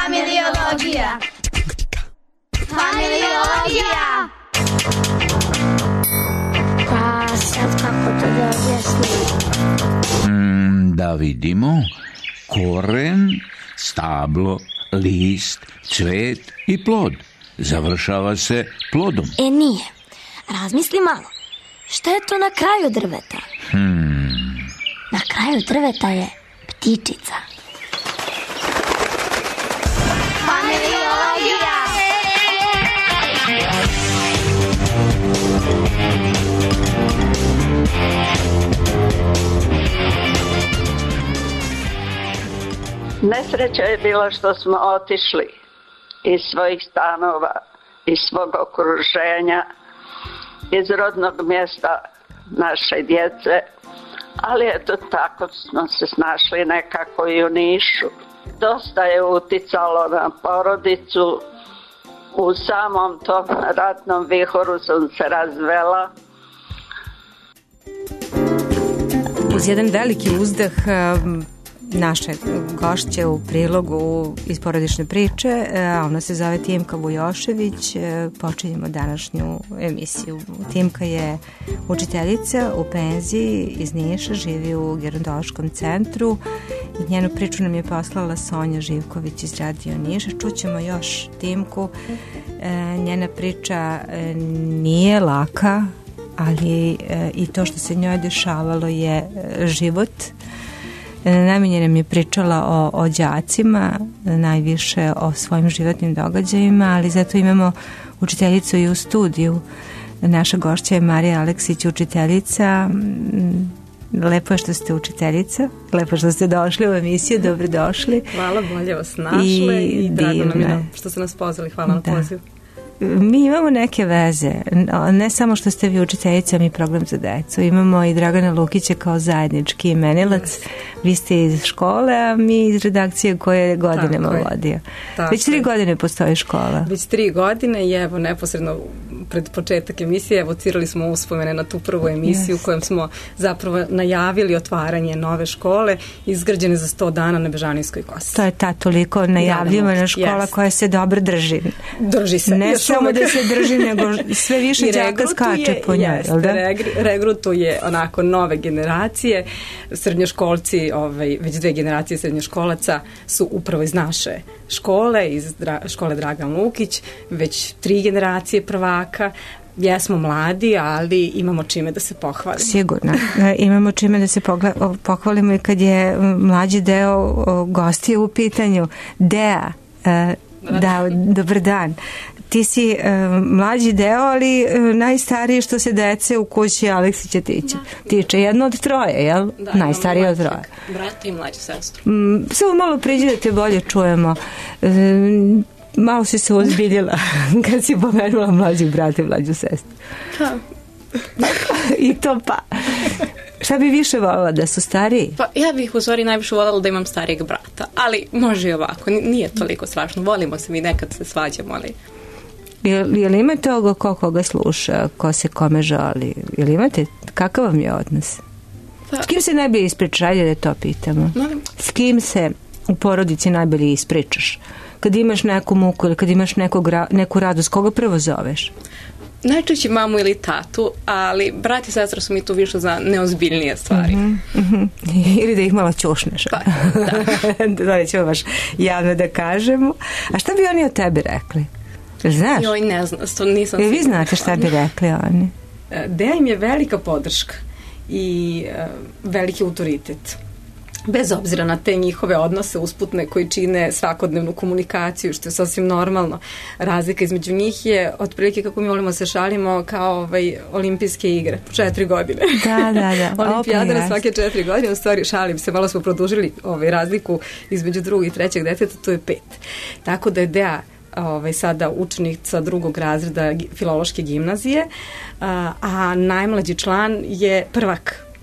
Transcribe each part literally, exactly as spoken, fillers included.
Familiologija. Familiologija. Pa sad kako to da objasnim? Mm, da vidimo. Koren, stablo, list, cvet i plod. Završava se plodom. E nije. Razmisli malo. Šta je to na kraju drveta? Hmm. Na kraju drveta je ptičica. Familiologija. Nesreća je bila što smo otišli iz svojih stanova, iz svog okruženja, iz rodnog mjesta naše djece, ali eto tako smo se snašli nekako i u Nišu. Dosta je uticalo na porodicu. U samom tom ratnom vihoru sam se razvela. Uz jedan veliki uzdah naše gošće u prilogu iz porodične priče, a ona se zove Timka Vujošević. Počinjemo današnju emisiju. Timka je učiteljica u penziji iz Niša, živi u gerontološkom centru i njenu priču nam je poslala Sonja Živković iz Radio Niša. Čućemo još Timku. Njena priča nije laka, ali i to što se njoj dešavalo je život. Najmanje nam je pričala o, o đacima, najviše o svojim životnim događajima, ali zato imamo učiteljicu i u studiju. Naša gošća je Marija Aleksić, učiteljica. Lepo je što ste učiteljica, lepo što ste došli u emisiju, dobrodošli. Hvala, bolje vas našle i, i drago nam je što ste nas pozvali, hvala na pozivu. Mi imamo neke veze, ne samo što ste vi učiteljica, mi program za decu. Imamo i Dragana Lukića kao zajednički imenilac. Vi ste iz škole, a mi iz redakcije koje godinama vodio. Već tri godine postoji škola. Već tri godine i evo neposredno pred početak emisije evocirali smo uspomene na tu prvu emisiju yes. kojom smo zapravo najavili otvaranje nove škole izgrađene za sto dana na Bežanijskoj kosi. To je ta toliko najavljivana škola yes. koja se dobro drži. Drži se. Ne samo da se drži, nego sve više đaka skače po njoj. Jeste, da? Regrutuje onako nove generacije. Srednjoškolci, ovaj, već dve generacije srednjoškolaca su upravo iz naše škole, iz dra, škole Dragan Lukić, već tri generacije prvaka. Jesmo mladi, ali imamo čime da se pohvalimo. Sigurno. Imamo čime da se pohvalimo i kad je mlađi deo gostije u pitanju. Dea, da, dobar dan. Ti si uh, mlađi deo, ali uh, najstariji što se dece u kući Aleksića tiče. Tiče jedno od troje, jel? Da, najstariji od troje. Brata i mlađu sestru. Mm, samo malo priđi da te bolje čujemo. Uh, malo si se ozbiljila kad si pomenula mlađih brata i mlađu sestru. Pa. I to pa. Šta bi više voljela, da su stariji? Pa ja bih u stvari najviše voljela da imam starijeg brata, ali može i ovako, nije toliko strašno. Volimo se mi, nekad se svađamo, ali... Jel, jel imate ovoga ko koga sluša, ko se kome žali? Jel imate, kakav vam je odnos? Pa, s kim se najbolje ispričaš? Ajde da to pitamo. Molim? S kim se u porodici najbolje ispričaš? Kad imaš neku muku ili kad imaš nekog, neku radost, koga prvo zoveš? Najčešće mamu ili tatu, ali brat i sestra su mi tu više za neozbiljnije stvari. Mm-hmm, mm-hmm. Ili da ih malo ćušneš. Pa, da. To nećemo baš javno da kažemo. A šta bi oni o tebi rekli? Znaš? Joj, ne znam, to nisam sigurna. Vi znate šta bi rekli oni? Deja im je velika podrška i uh, veliki autoritet. Bez obzira na te njihove odnose usputne koji čine svakodnevnu komunikaciju, što je sasvim normalno. Razlika između njih je, otprilike kako mi volimo se šalimo, kao ovaj, olimpijske igre. Četiri godine. Da, da, da. Olimpijada na svake četiri godine. U stvari, šalim se, malo smo produžili ovaj, razliku između drugog i trećeg deteta, to je pet. Tako da je Deja ovaj, sada učenica drugog razreda Filološke gimnazije, a, a najmlađi član je prvak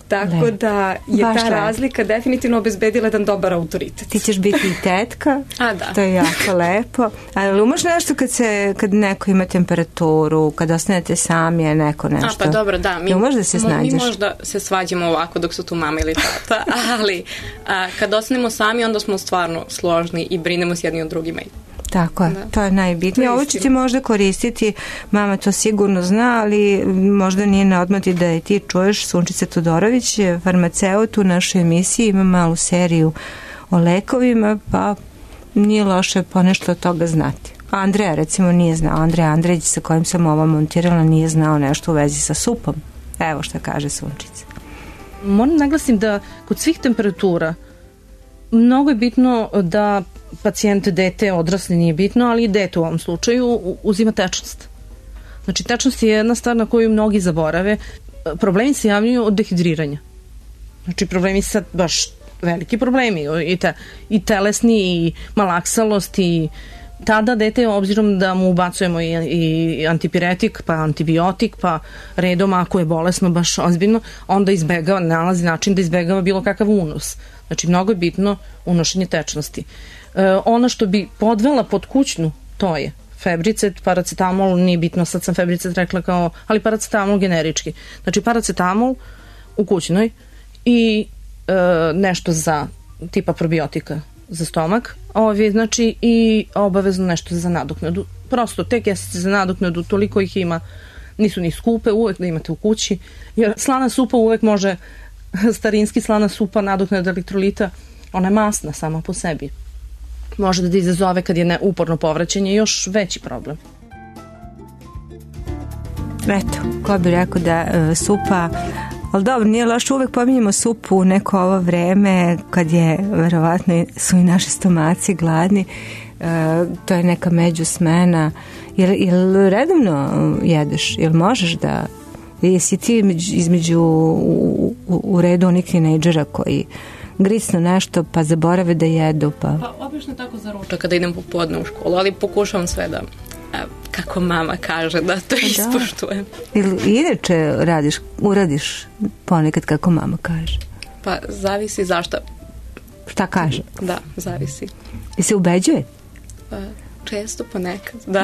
Tako ne. da je Baš ta lepo. razlika definitivno obezbedila jedan dobar autoritet. Ti ćeš biti i tetka, A, da. to je jako lepo. Ali umaš nešto kad, se, kad neko ima temperaturu, kad ostanete sami, je neko nešto? A, pa dobro, da. Mi, umaš da se snađeš? Mi možda se svađamo ovako dok su tu mama ili tata, ali a, kad ostanemo sami, onda smo stvarno složni i brinemo s jednim od drugima. Tako je, Da. to je najbitnije. To je Ovo će istina. ti možda koristiti, mama to sigurno zna, ali možda nije na odmah da je ti čuješ. Sunčica Todorović je farmaceut u našoj emisiji, ima malu seriju o lekovima, pa nije loše ponešto od toga znati. Andreja recimo nije znao, Andreja Andrejić sa kojim sam ovo montirala nije znao nešto u vezi sa supom. Evo šta kaže Sunčica. Moram naglasim da kod svih temperatura mnogo je bitno da pacijent, dete, odrasli nije bitno, ali i dete u ovom slučaju uzima tečnost. Znači, tečnost je jedna stvar na koju mnogi zaborave. Problemi se javljaju od dehidriranja. Znači, problemi sad baš veliki problemi i, te, i telesni i malaksalost i tada dete, obzirom da mu ubacujemo i, i antipiretik, pa antibiotik, pa redom ako je bolesno baš ozbiljno, onda izbegava, nalazi način da izbegava bilo kakav unos. Znači, mnogo je bitno unošenje tečnosti. E, ono što bi podvela pod kućnu, to je febricet, paracetamol, nije bitno, sad sam febricet rekla kao, ali paracetamol generički. Znači, paracetamol u kućnoj i e, nešto za tipa probiotika za stomak, ovi, znači i obavezno nešto za nadoknadu. Prosto te kesice za nadoknadu, toliko ih ima, nisu ni skupe, uvek da imate u kući, jer slana supa uvek može, starinski slana supa, nadoknada elektrolita, ona je masna sama po sebi. Može da izazove kad je ne, uporno povraćanje još veći problem. Eto, ko bi rekao da uh, supa, ali dobro, nije loše, uvek pominjemo supu u neko ovo vreme kad je, verovatno su i naši stomaci gladni, uh, to je neka međusmena. Jel, jel redovno jedeš? Jel možeš da, jesi ti između, između u, u, u redu onih tinejdžera koji grisnu nešto pa zaborave da jedu? Pa, Pa obično tako za ručak kada idem popodne u školu, ali pokušavam sve da, a, kako mama kaže, da to ispoštujem. Ili inače radiš, uradiš ponekad kako mama kaže? Pa zavisi zašto. Šta kaže? Da, zavisi. I se ubeđuje? Pa, često, ponekad, da.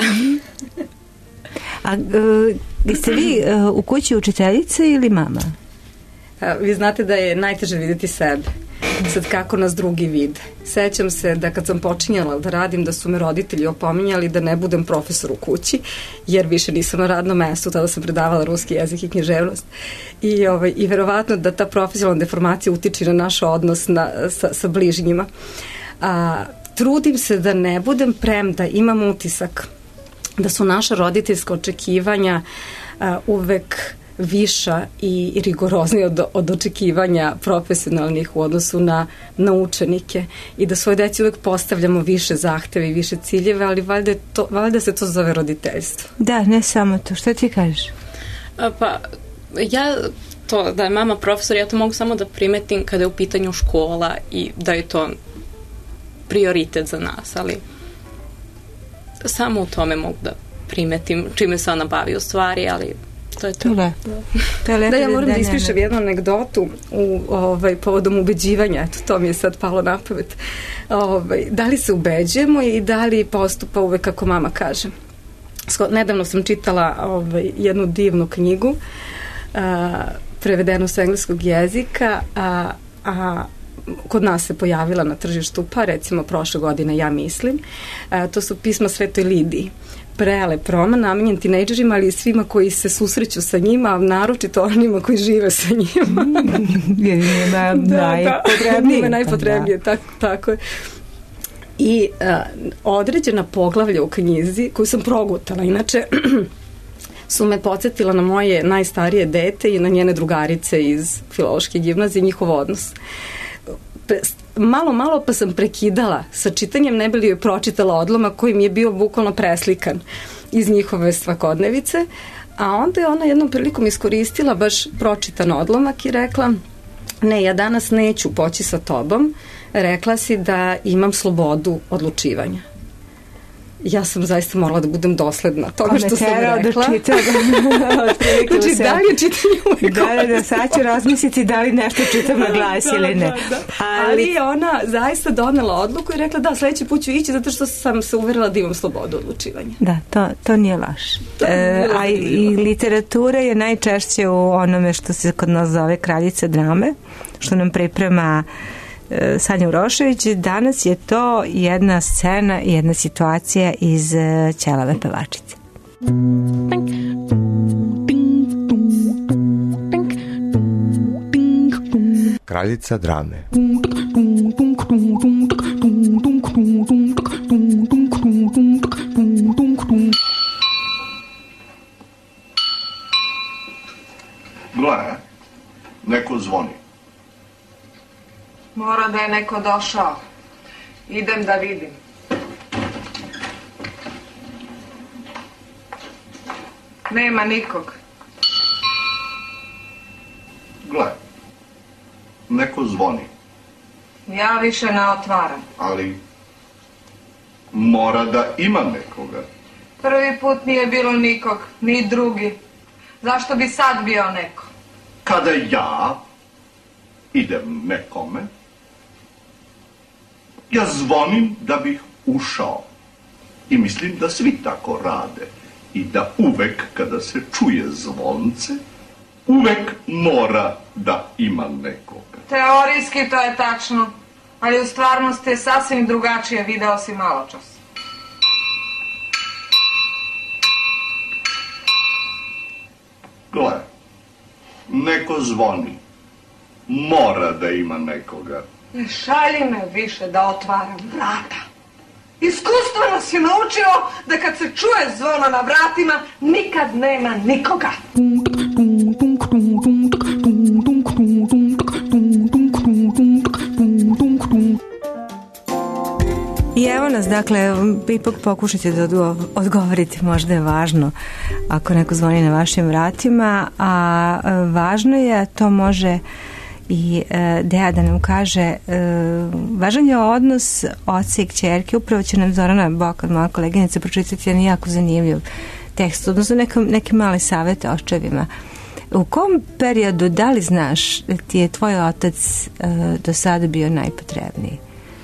A uh, jeste vi uh, u kući učiteljica ili mama? A, vi znate da je najteže vidjeti sebe. Sad kako nas drugi vide. Sećam se da kad sam počinjala da radim, da su me roditelji opominjali da ne budem profesor u kući, jer više nisam na radnom mestu, tada sam predavala ruski jezik i književnost. I, ovaj, i verovatno da ta profesionalna deformacija utiče na naš odnos na, sa, sa bližnjima. A, trudim se da ne budem, premda imam utisak da su naša roditeljska očekivanja a, uvek viša i rigoroznija od, od očekivanja profesionalnih u odnosu na, na učenike i da svoje deci uvek postavljamo više zahteve i više ciljeve, ali valjda, to, valjda se to zove roditeljstvo. Da, ne samo to. Šta ti kažeš? A, pa, ja to da je mama profesor, ja to mogu samo da primetim kada je u pitanju škola i da je to prioritet za nas, ali samo u tome mogu da primetim čime se ona bavi u stvari, ali to je to. To, to je lepo. Da, ja moram da, da ispišem jednu anegdotu u, ovaj, povodom ubeđivanja, eto, to mi je sad palo na pamet. Ovaj, da li se ubeđujemo i da li postupa uvek kako mama kaže. Nedavno sam čitala ovaj, jednu divnu knjigu, a, prevedenu s engleskog jezika, a, a kod nas se pojavila na tržištu, pa recimo prošle godine, ja mislim. A, to su pisma Svetoj Lidiji. Prelep roman, namenjen tinejdžerima, ali i svima koji se susreću sa njima, naročito onima koji žive sa njima. Jer njima najpotrebnije. Njima najpotrebnije, tako, tako je. I a, određena poglavlja u knjizi, koju sam progutala, inače su me podsjetila na moje najstarije dete i na njene drugarice iz Filološke gimnazije, njihov odnos. Malo, malo pa sam prekidala sa čitanjem, ne bi li joj pročitala odlomak koji mi je bio bukvalno preslikan iz njihove svakodnevice, a onda je ona jednom prilikom iskoristila baš pročitan odlomak i rekla: ne, ja danas neću poći sa tobom, rekla si da imam slobodu odlučivanja. ja sam zaista morala da budem dosledna toga što sam rekla. Da čitam. Znači, da li je čitanje uvek Da, da, da, sad ću razmisliti da li nešto čitam na glas ili ne. Da, da. Ali... Ali je ona zaista donela odluku i rekla da, sledeći put ću ići zato što sam se uverila da imam slobodu odlučivanja. Da, to, to nije laž. E, a i, i literatura je najčešće u onome što se kod nas zove kraljica drame, što nam priprema Sanja Urošević. Danas je to jedna scena i jedna situacija iz Ćelave pevačice. Kraljica drame. Gle, neko zvoni. Mora da je neko došao. Idem da vidim. Nema nikog. Gle, neko zvoni. Ja više ne otvaram. Ali mora da ima nekoga. Prvi put nije bilo nikog, ni drugi. Zašto bi sad bio neko? Kada ja idem nekome, ja zvonim da bih ušao. I mislim da svi tako rade. I da uvek kada se čuje zvonce, uvek mora da ima nekoga. Teorijski to je tačno, ali u stvarnosti je sasvim drugačije, video si malo čas. Gle, neko zvoni. Mora da ima nekoga. Ne šalji me više da otvaram vrata. Iskustvo nas je naučio da kad se čuje zvono na vratima, nikad nema nikoga. I evo nas, dakle, ipak pokušajte da odgovorite, možda je važno ako neko zvoni na vašim vratima, a važno je, to može i e, Deja da nam kaže, e, važan je odnos oca i kćerke. Upravo će nam Zorana Bokan, moja koleginica, pročitati jedan jako zanimljiv tekst, odnosno neke, neke male savete očevima. U kom periodu, da li znaš, ti je tvoj otac e, do sada bio najpotrebniji?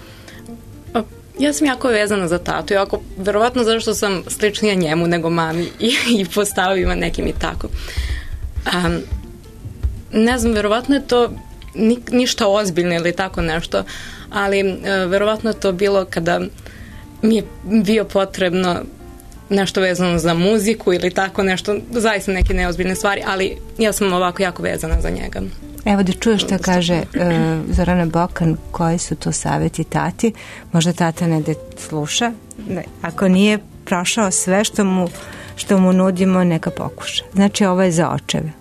Ja sam jako vezana za tatu, jako, verovatno zato što sam sličnija njemu nego mami i, i po stavovima nekim i tako. Um, ne znam, verovatno je to ni, ništa ozbiljno ili tako nešto, ali uh, verovatno je to bilo kada mi je bio potrebno nešto vezano za muziku ili tako nešto, zaista neke neozbiljne stvari, ali ja sam ovako jako vezana za njega. Evo da čuješ što kaže uh, Zorana Bokan, koji su to savjeti tati. Možda tata ne da sluša. Ne. Ako nije prošao sve što mu, što mu nudimo, neka pokuša. Znači, ovo je za očeve.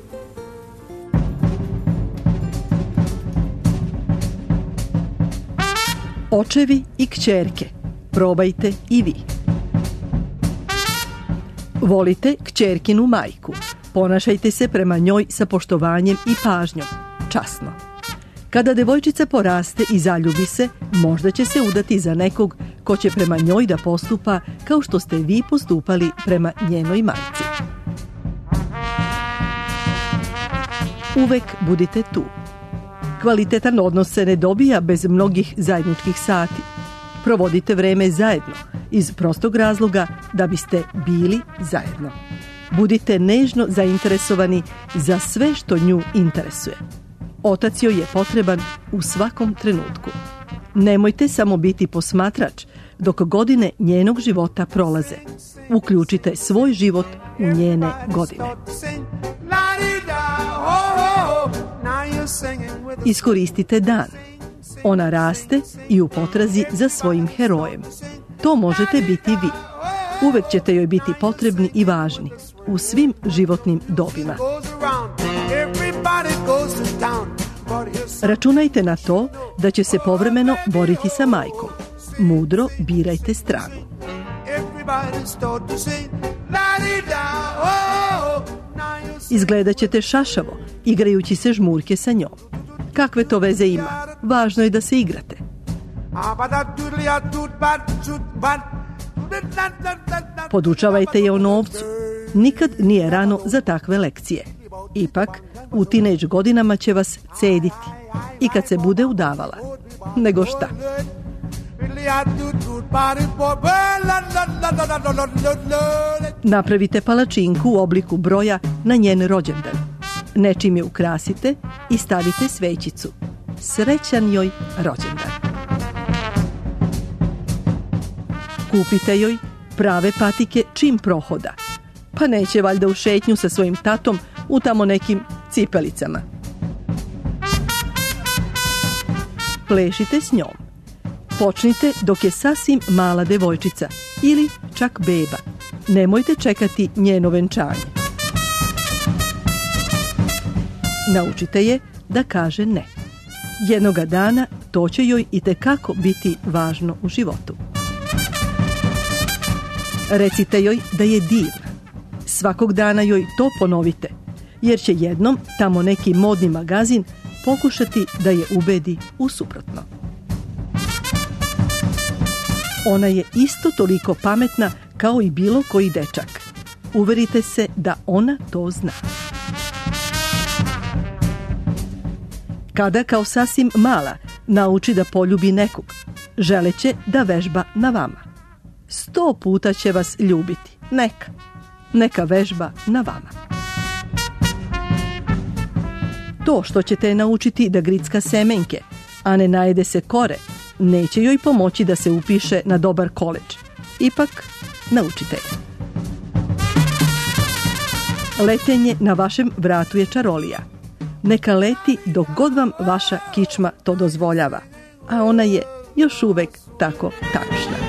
Očevi i kćerke. Probajte i vi. Volite kćerkinu majku. Ponašajte se prema njoj sa poštovanjem i pažnjom. Časno. Kada devojčica poraste i zaljubi se, možda će se udati za nekog ko će prema njoj da postupa kao što ste vi postupali prema njenoj majci. Uvek budite tu. Kvalitetan odnos se ne dobija bez mnogih zajedničkih sati. Provodite vreme zajedno, iz prostog razloga da biste bili zajedno. Budite nežno zainteresovani za sve što nju interesuje. Otac joj je potreban u svakom trenutku. Nemojte samo biti posmatrač dok godine njenog života prolaze. Uključite svoj život u njene godine. Iskoristite dan. Ona raste i u potrazi za svojim herojem. To možete biti vi. Uvek ćete joj biti potrebni i važni u svim životnim dobima. Računajte na to da će se povremeno boriti sa majkom. Mudro birajte stranu. Izgledat ćete šašavo, igrajući se žmurke sa njom. Kakve to veze ima? Važno je da se igrate. Podučavajte je o novcu. Nikad nije rano za takve lekcije. Ipak, u tinejdž godinama će vas cediti. I kad se bude udavala. Nego šta? Napravite palačinku u obliku broja na njen rođendan. Nečim je ukrasite i stavite svećicu. Srećan joj rođendan. Kupite joj prave patike čim prohoda. Pa neće valjda u šetnju sa svojim tatom u tamo nekim cipelicama. Plešite s njom. Počnite dok je sasvim mala devojčica ili čak beba. Nemojte čekati njeno venčanje. Naučite je da kaže ne. Jednoga dana to će joj itekako biti važno u životu. Recite joj da je divna. Svakog dana joj to ponovite, jer će jednom tamo neki modni magazin pokušati da je ubedi u suprotno. Ona je isto toliko pametna kao i bilo koji dečak. Uverite se da ona to zna. Kada kao sasvim mala nauči da poljubi nekog, želeće da vežba na vama. Sto puta će vas ljubiti. Neka. Neka vežba na vama. To što ćete je naučiti da gricka semenke, a ne najede se kore, neće joj pomoći da se upiše na dobar koledž. Ipak, naučite je. Letenje na vašem vratu je čarolija. Neka leti dok god vam vaša kičma to dozvoljava, a ona je još uvek tako tačna.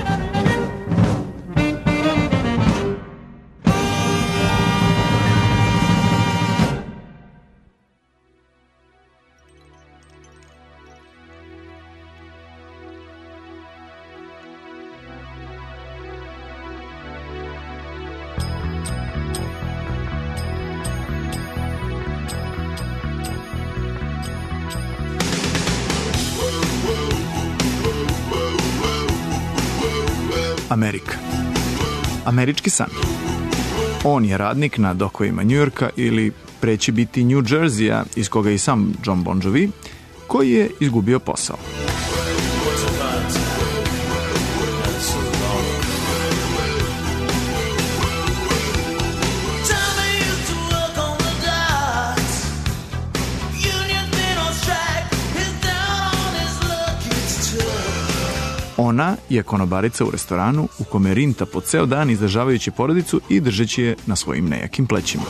Amerika. Američki san. On je radnik na dokovima Njujorka ili preći biti New Jerseya, iz koga je i sam John Bon Jovi, koji je izgubio posao. Ona je konobarica u restoranu u kome rinta po ceo dan izdržavajući porodicu i držeći je na svojim nejakim plećima.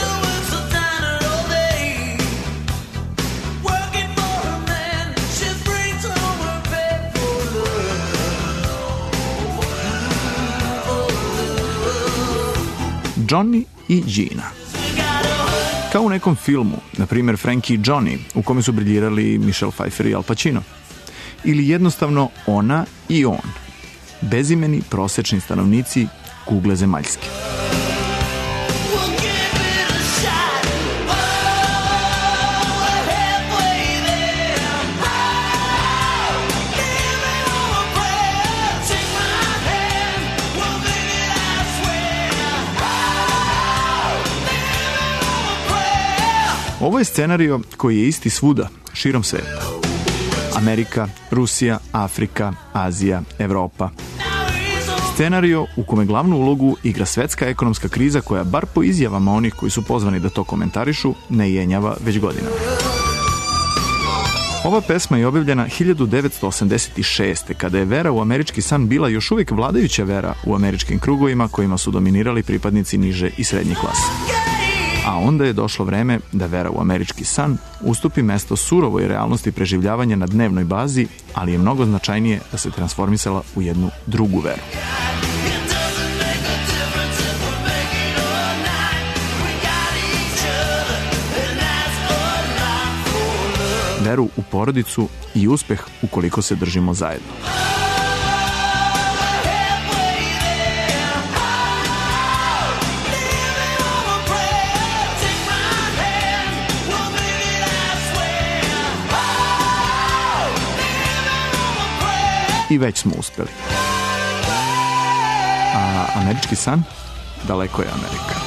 Johnny i Gina. Kao u nekom filmu, na primjer Frankie i Johnny, u kome su briljirali Michelle Pfeiffer i Al Pacino. Ili jednostavno ona i on, bezimeni prosečni stanovnici kugle zemaljske. Ovo je scenario koji je isti svuda, širom sveta. Amerika, Rusija, Afrika, Azija, Evropa. Scenario u kome glavnu ulogu igra svetska ekonomska kriza koja, bar po izjavama onih koji su pozvani da to komentarišu, ne jenjava već godinama. Ova pesma je objavljena hiljadu devetsto osamdeset šeste. kada je vera u američki san bila još uvijek vladajuća vera u američkim krugovima kojima su dominirali pripadnici niže i srednje klase. A onda je došlo vreme da vera u američki san ustupi mesto surovoj realnosti preživljavanja na dnevnoj bazi, ali je mnogo značajnije da se transformisala u jednu drugu veru. Veru u porodicu i uspeh ukoliko se držimo zajedno. I već smo uspeli. A američki san? Daleko je Amerika.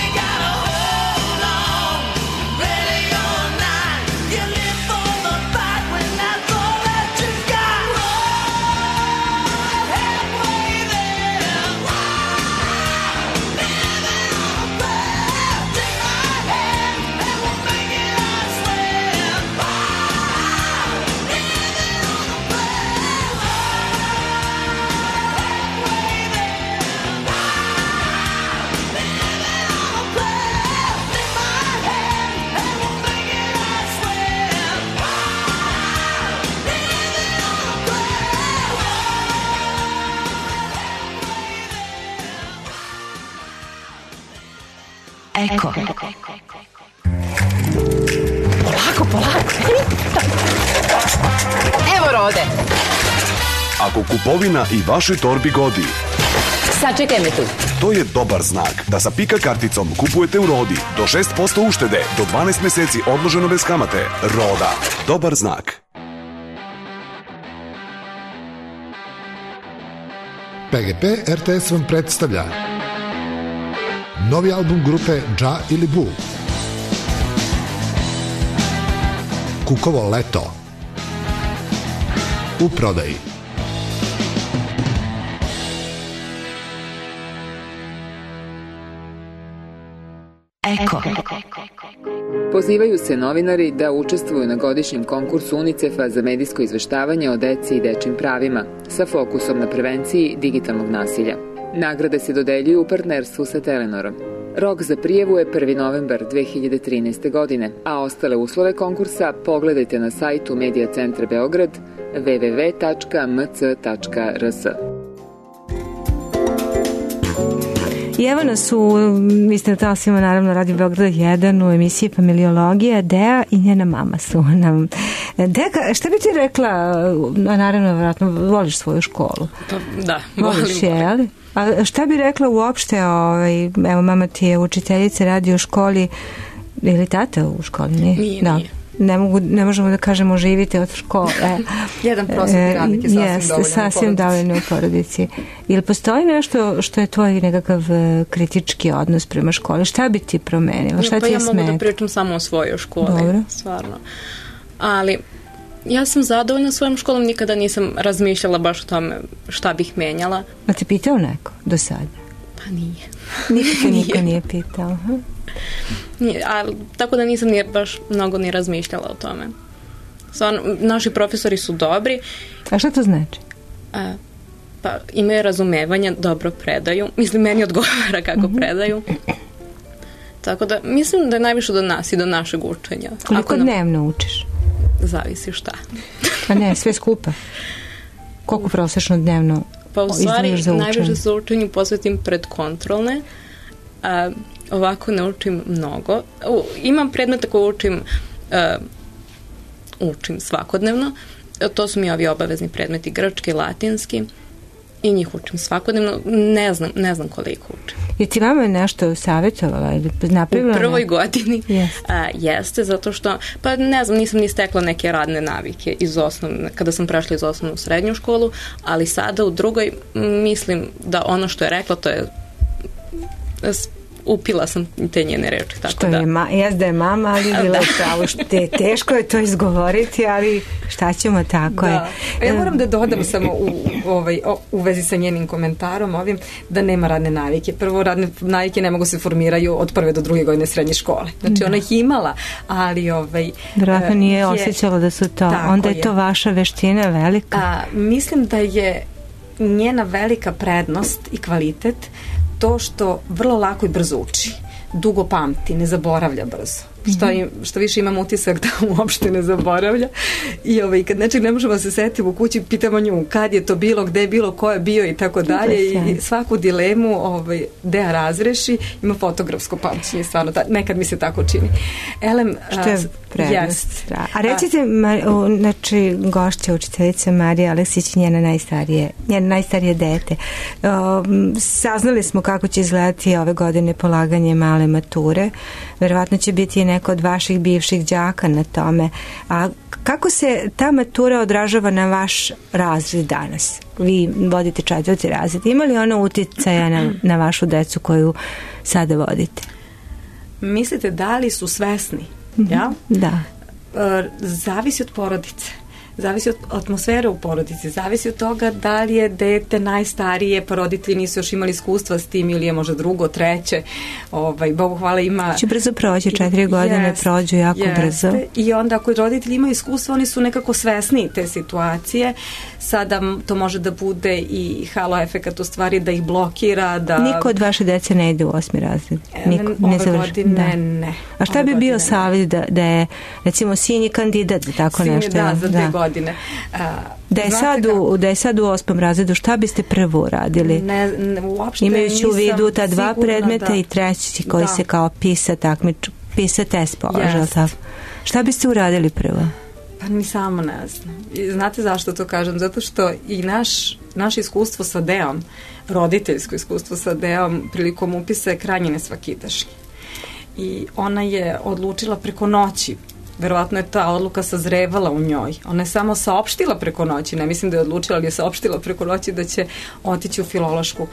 Eko. Polako, polako. Evo Rode. Ako kupovina i vašoj torbi godi, sačekaj me tu. To je dobar znak da sa Pika karticom kupujete u Rodi do šest posto uštede, do dvanaest meseci odloženo bez kamate. Roda. Dobar znak. P G P R T S vam predstavlja novi album grupe Dža ili Bu. Kukovo leto. U prodaji. Eko. Pozivaju se novinari da učestvuju na godišnjem konkursu UNICEF-a za medijsko izveštavanje o deci i dečjim pravima sa fokusom na prevenciji digitalnog nasilja. Nagrade se dodeljuju u partnerstvu sa Telenorom. Rok za prijavu je prvi novembar dve hiljade trinaeste. godine, a ostale uslove konkursa pogledajte na sajtu Medija centra Beograd w w w tačka m c tačka r s. I evo nas u, vi ste talasima naravno Radio Beograd jedan u emisiji Familiologija. Dea i njena mama su nam. Dea, šta bi ti rekla, naravno, vjerojatno, voliš svoju školu? Pa, da, volim. Voliš je, ali? A šta bi rekla uopšte, ovaj, evo mama ti je učiteljica, radi u školi, ili tata u školi, nije? Nije, da. nije. Ne, mogu, ne možemo da kažemo živite od škole. Jedan prosvetni radnik je sasvim Jeste, dovoljno sasvim dovoljno u porodici. Ili postoji nešto što je tvoj nekakav kritički odnos prema školi? Šta bi ti promenilo? Šta pa ti je ja smeta? mogu da pričam samo o svojoj školi. Dobro. Stvarno. Ali ja sam zadovoljna svojom školom, nikada nisam razmišljala baš o tome šta bih menjala. A te pitao neko do sada? Pa nije. Nikako niko nije pitao. Ha? Nije, a, tako da nisam ni, baš mnogo ni razmišljala o tome. Stvarno, naši profesori su dobri. A šta to znači? A, pa imaju razumevanje, dobro predaju. Mislim, meni odgovara kako mm-hmm. predaju. Tako da, mislim da je najviše do nas i do našeg učenja. Koliko nam... dnevno učiš? Zavisi šta. A ne, sve skupa. Koliko prosječno dnevno pa u stvari, za najviše za učenju posvetim predkontrolne. A, ovako ne učim mnogo. U, imam predmete koje učim uh, učim svakodnevno. To su mi ovi obavezni predmeti, grčki, latinski, i njih učim svakodnevno. Ne znam, ne znam koliko učim. Je ti mama nešto savjetovala ili napravila? U prvoj ne? godini yes. a, jeste, zato što, pa ne znam, nisam ni stekla neke radne navike iz osnovne, kada sam prešla iz osnovnu u srednju školu, ali sada u drugoj mislim da ono što je rekla, to je upila sam te njene reči. Tako što da. je, ma, jes da je mama, ali bila je pravo. Te, teško je to izgovoriti, ali šta ćemo, tako da. je. Ja moram da dodam samo u, u, ovaj, u vezi sa njenim komentarom ovim, da nema radne navike. Prvo, radne navike ne mogu se formiraju od prve do druge godine srednje škole. Znači, da. Ona ih imala, ali ovaj, vjerojatno nije je, osjećala da su to. Onda je, je to vaša veština velika. A, mislim da je njena velika prednost i kvalitet to što vrlo lako i brzo uči. Dugo pamti, ne zaboravlja brzo. Što, im, što više imam utisak da uopšte ne zaboravlja. I ovaj, kad nečeg ne možemo se setiti u kući, pitamo nju kad je to bilo, gde je bilo, ko je bio i tako dalje. I, i svaku dilemu ovaj, Dea razreši. Ima fotografsko pamćenje, stvarno. Ta, nekad mi se tako čini. Elem, što je prednost. Jest. Da. A recite, a... o, znači, gošća učiteljica Marija Aleksić, njena najstarije, njena najstarije dete. O, saznali smo kako će izgledati ove godine polaganje male mature. Verovatno će biti neko od vaših bivših đaka na tome. A kako se ta matura odražava na vaš razred danas? Vi vodite četvrti razred. Ima li ona uticaja na, na vašu decu koju sada vodite? Mislite da li su svesni? Ja? Da. E, zavisi od porodice. Zavisi od atmosfere u porodici, zavisi od toga da li je dete najstarije, pa roditelji nisu još imali iskustva s tim ili je možda drugo, treće. Ovaj, Bogu hvala ima... Će brzo proći, četiri godine jest, prođu jako jest. brzo. I onda ako roditelji imaju iskustva, oni su nekako svesni te situacije. Sada to može da bude i halo efekat u stvari da ih blokira. Da... Niko od vaše dece ne ide u osmi razred? Niko, Ove ne završi. godine da. ne. A šta Ove bi bio savjet da, da je, recimo, sin je kandidat za tako sin nešto? Da, za dve da. godine. A, da, je sad u, da je sad u osmom razredu, šta biste prvo radili? Ne, ne, uopšte imajući u vidu ta dva predmeta da. i treći koji da. se kao pisa takmič, pisa test polaže. Yes. Šta biste uradili prvo? Pa ni samo ne znam. I znate zašto to kažem? Zato što i naš, naše iskustvo sa Deom, roditeljsko iskustvo sa Deom prilikom upisa je krajnje nesvakidašnje. I ona je odlučila preko noći, verovatno je ta odluka sazrevala u njoj. Ona je samo saopštila preko noći, ne mislim da je odlučila, ali je saopštila preko noći da će otići u filološku.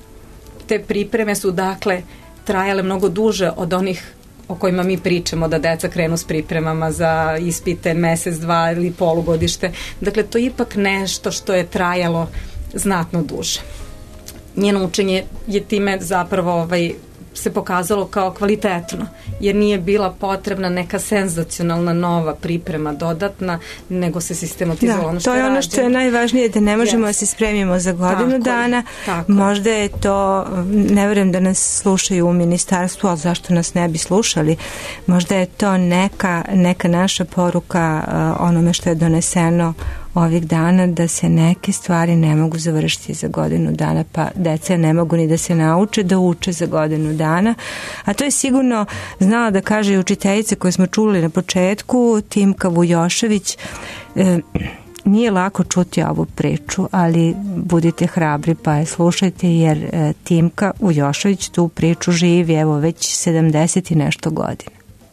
Te pripreme su dakle trajale mnogo duže od onih o kojima mi pričamo, da deca krenu s pripremama za ispite mesec, dva ili polugodište. Dakle, to je ipak nešto što je trajalo znatno duže. Njeno učenje je time zapravo ovaj, se pokazalo kao kvalitetno, jer nije bila potrebna neka senzacionalna nova priprema dodatna, nego se sistematizovalo da, ono što to je ono što je najvažnije, da ne možemo yes. da se spremimo za godinu tako dana. Tako. Možda je to, ne verujem da nas slušaju u ministarstvu, ali zašto nas ne bi slušali? Možda je to neka, neka naša poruka uh, onome što je doneseno ovih dana, da se neke stvari ne mogu završiti za godinu dana, pa deca ne mogu ni da se nauče da uče za godinu dana, a to je sigurno znala da kaže i učiteljica koju smo čuli na početku, Timka Vujošević. E, nije lako čuti ovu priču, ali budite hrabri pa je slušajte, jer e, Timka Vujošević tu priču živi evo već sedamdeset i nešto godina.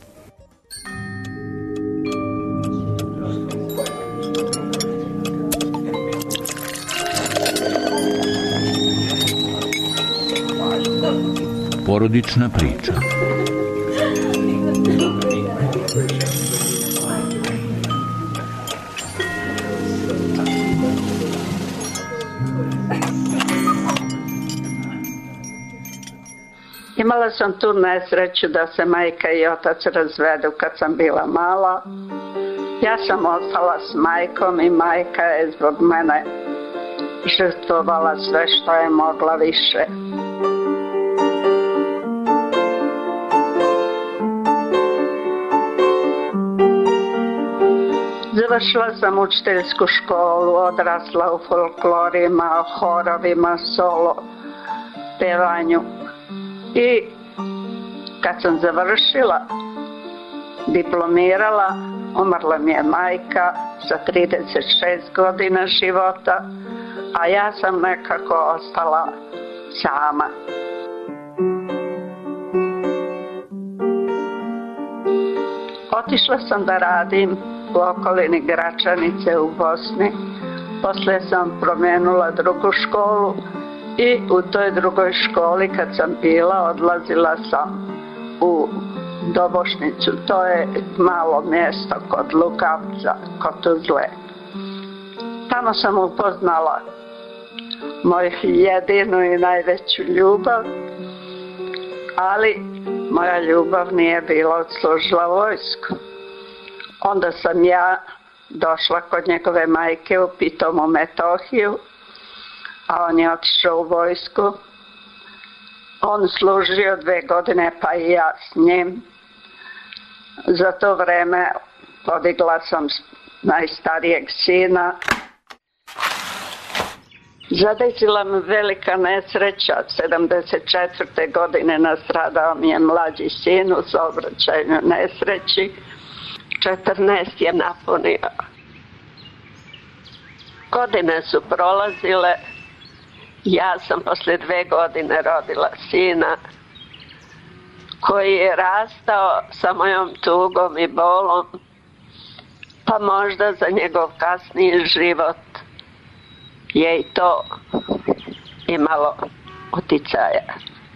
Porodična priča. Imala sam tu nesreću da se majka i otac razvedu kad sam bila mala. Ja sam ostala s majkom i majka je zbog mene žrtvovala sve što je mogla više. Završila sam učiteljsku školu, odrasla u folklorima, horovima, solo, pevanju. I kad sam završila, diplomirala, umrla mi je majka sa trideset šest godina života, a ja sam nekako ostala sama. Otišla sam da radim u okolini Gračanice u Bosni. Posle sam promenula drugu školu i u toj drugoj školi kad sam bila odlazila sam u Dobošnicu. To je malo mjesto kod Lukavca, kod Tuzle. Tamo sam upoznala moju jedinu i najveću ljubav, ali moja ljubav nije bila odslužila vojsku. Onda sam ja došla kod njegove majke u Pitomu Metohiju, a on je otišao u vojsku. On služio dve godine, pa i ja s njim. Za to vreme podigla sam najstarijeg sina. Zadesila me velika nesreća. sedamdeset četvrte godine nastradao mi je mlađi sin u saobraćajnoj nesreći. četrnaest je napunio. Godine su prolazile, ja sam posle dve godine rodila sina koji je rastao sa mojom tugom i bolom, pa možda za njegov kasniji život je i to imalo uticaja.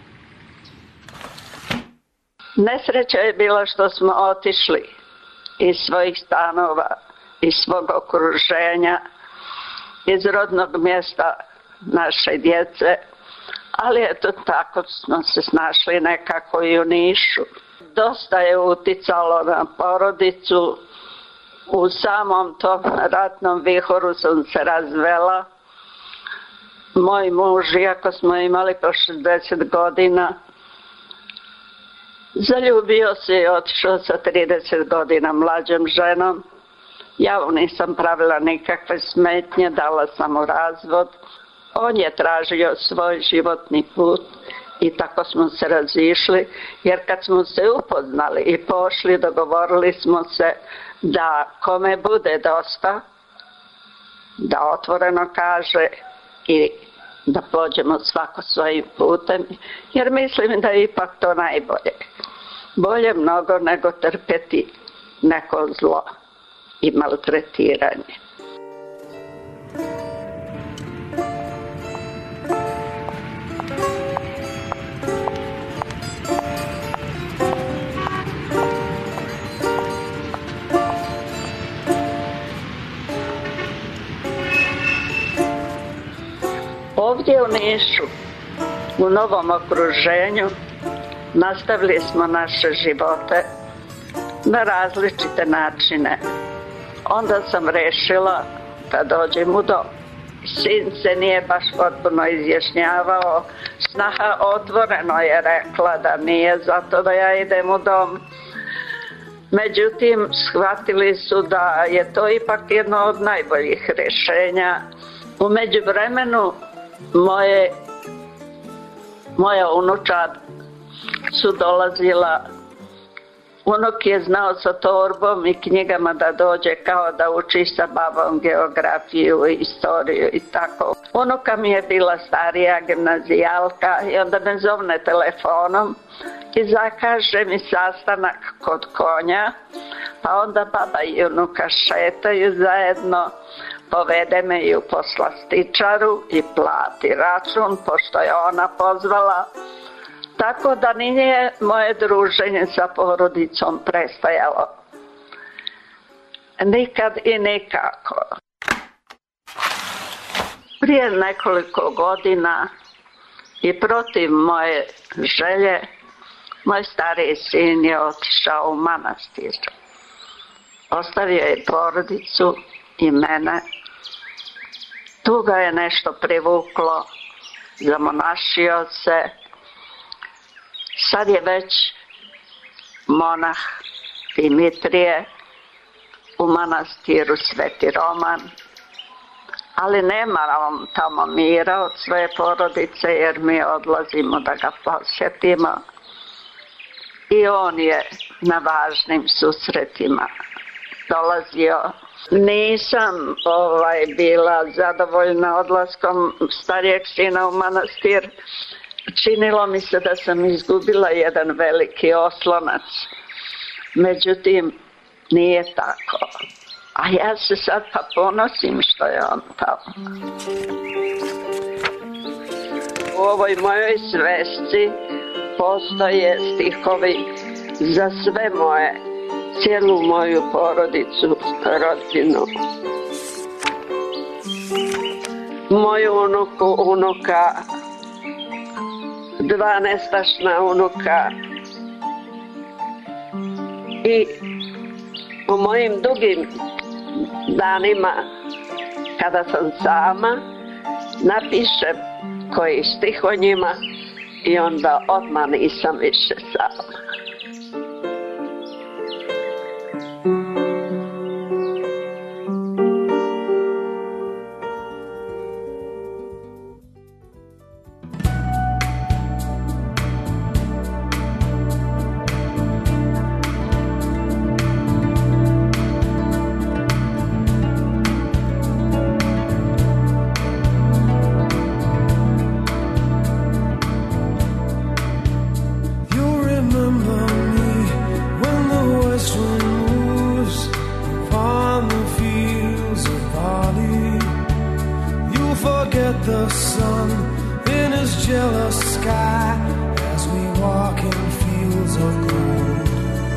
Nesreća je bila što smo otišli iz svojih stanova, iz svog okruženja, iz rodnog mjesta naše djece, ali eto tako smo se snašli nekako i u Nišu. Dosta je uticalo na porodicu. U samom tom ratnom vihoru sam se razvela. Moj muž, iako smo imali po šezdeset godina, zaljubio se i otišao sa trideset godina mlađom ženom. Ja mu nisam pravila nikakve smetnje, dala sam mu razvod. On je tražio svoj životni put i tako smo se razišli, jer kad smo se upoznali i pošli, dogovorili smo se da kome bude dosta, da otvoreno kaže i da pođemo svako svojim putem, jer mislim da je ipak to najbolje. Bolje mnogo nego trpjeti neko zlo i maltretiranje. Ovdje u Nišu, u novom okruženju, nastavili smo naše živote na različite načine. Onda sam rešila da dođem u dom. Sin se nije baš potpuno izjašnjavao. Snaha otvoreno je rekla da nije zato da ja idem u dom. Međutim, shvatili su da je to ipak jedno od najboljih rješenja. U međuvremenu moje, moja unučad su dolazila. Unuk je znao sa torbom i knjigama da dođe kao da uči sa babom geografiju, istoriju i tako. Unuka mi je bila starija gimnazijalka i onda me zovne telefonom i zakaže mi sastanak kod konja, pa onda baba i unuka šetaju zajedno, povede me i u poslastičaru i plati račun, pošto je ona pozvala. Tako da nije moje druženje sa porodicom prestajalo. Nikad i nikako. Prije nekoliko godina i protiv moje želje, moj stariji sin je otišao u manastir. Ostavio je porodicu i mene. Tu ga je nešto privuklo, zamonašio se. Sad je već monah Dimitrije u manastiru Sveti Roman, ali nema on tamo mira od svoje porodice jer mi odlazimo da ga posjetimo i on je na važnim susretima dolazio. Nisam ovaj, bila zadovoljna odlaskom starijeg sina u manastir. Činilo mi se da sam izgubila jedan veliki oslonac. Međutim, nije tako. A ja se sad pa ponosim što je on tamo. U ovoj mojoj svesci postoje stihovi za sve moje, cijelu moju porodicu, rodbinu. Moju unuku, unuka, dva nestašna unuka i u mojim dugim danima kada sam sama napišem koji stih o njima i onda odmah nisam više sama. the sun in his jealous sky as we walk in fields of gold.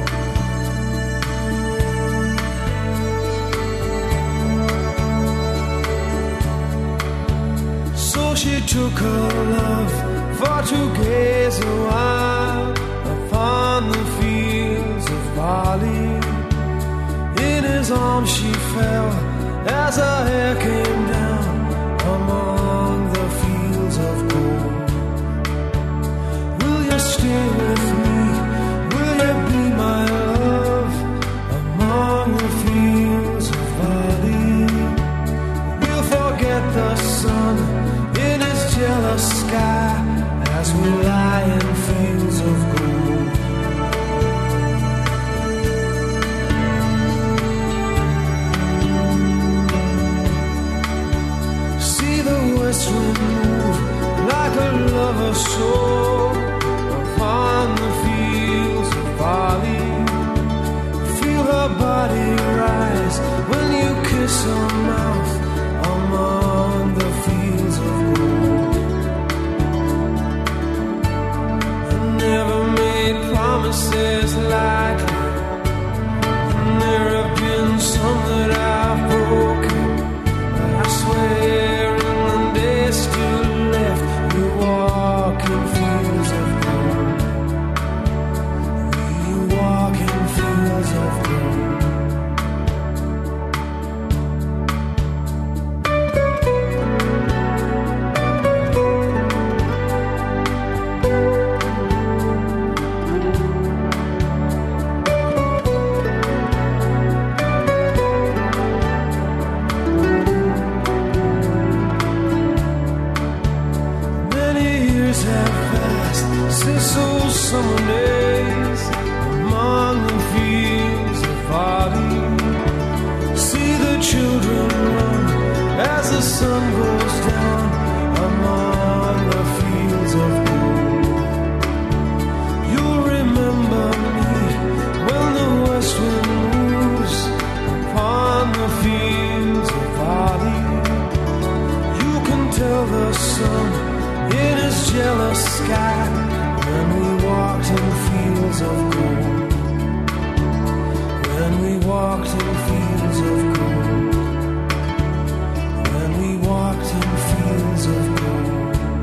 So she took her love for to gaze a while upon the fields of barley. In his arms she fell as her hair came down among the fields of gold. Will you stay with me? Will you be my love among the fields of barley? We'll forget the sun in his jealous sky as we lie in fields of gold. See the west wind move like a lover's soul upon the fields of barley. Feel her body rise when you kiss her mouth among the fields of gold. I never made promises lightly, and there have been some that I've broken, but I swear in the days still left we walk in fields of gold. We walk in fields of gold. Since those summer days among the fields of barley, see the children run as the sun goes down among the fields of gold. You'll remember me when the west wind moves upon the fields of barley. You can tell the sun in his jealous sky when we walked in fields of gold. When we walked in fields of gold. When we walked in fields of gold.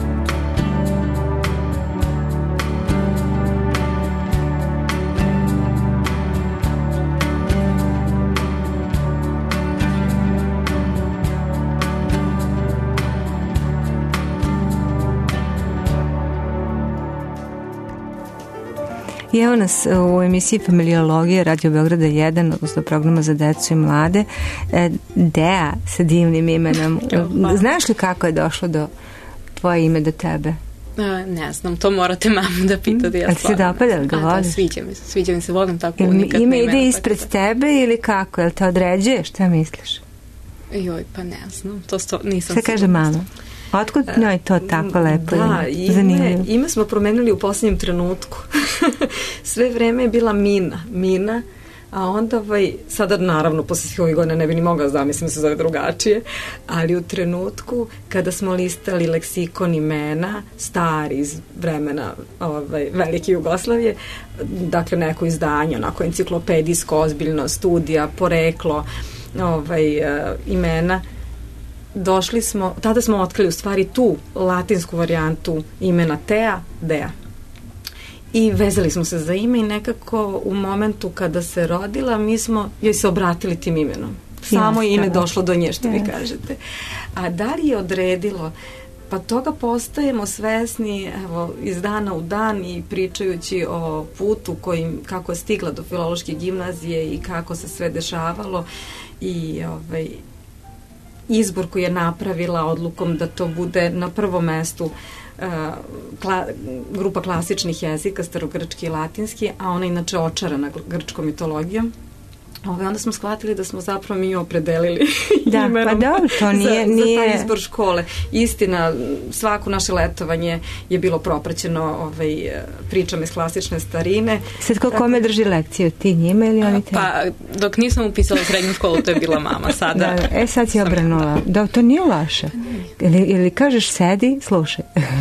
I evo nas u emisiji Familiologije Radio Beograda jedan, odnosno programa za decu i mlade. Dea sa divnim imenom. Znaš li kako je došlo do tvoje ime do tebe? A, ne znam, to morate mamu da pitate. Ja a ti se dopada li ga voliš? Da, sviđa mi se, sviđa mi se, volim tako unikatno ime. Ime ide ispred tebe ili kako? Jel te određuje? Šta misliš? Joj, pa ne znam, to sto, nisam Šta kaže mama? Otkud njoj to tako lepo da, ime? Zanimljivo. Ime smo promenili u posljednjem trenutku. Sve vreme je bila Mina. Mina, a onda ovaj, sada naravno posle svih ovih godina ne bi ni mogla zamislim se zove drugačije, ali u trenutku kada smo listali leksikon imena, stari iz vremena ovaj, velike Jugoslavije, dakle neko izdanje, onako enciklopedijsko, ozbiljno, studija, poreklo ovaj, uh, imena, došli smo, tada smo otkrili u stvari tu latinsku varijantu imena Tea, Dea. I vezali smo se za ime i nekako u momentu kada se rodila mi smo joj se obratili tim imenom. Samo je ime došlo do nje, što vi kažete. A da li je odredilo? Pa toga postajemo svesni evo, iz dana u dan i pričajući o putu kojim, kako je stigla do filološke gimnazije i kako se sve dešavalo i ovaj, izbor koji je napravila odlukom da to bude na prvom mestu uh, kla, grupa klasičnih jezika, starogrčki i latinski, a ona inače očarana grčkom mitologijom. Ove, onda smo shvatili da smo zapravo mi opredelili da, imenom pa dobro, to nije, za, nije... za taj izbor škole. Istina, svako naše letovanje je bilo propraćeno ovaj, pričama iz klasične starine. Sad ko kome drži lekciju, ti njima ili oni te? Pa dok nisam upisala srednju školu, to je bila mama. Sada da, e sad si obranula. Da, to nije loše. Ili, ili kažeš sedi, slušaj.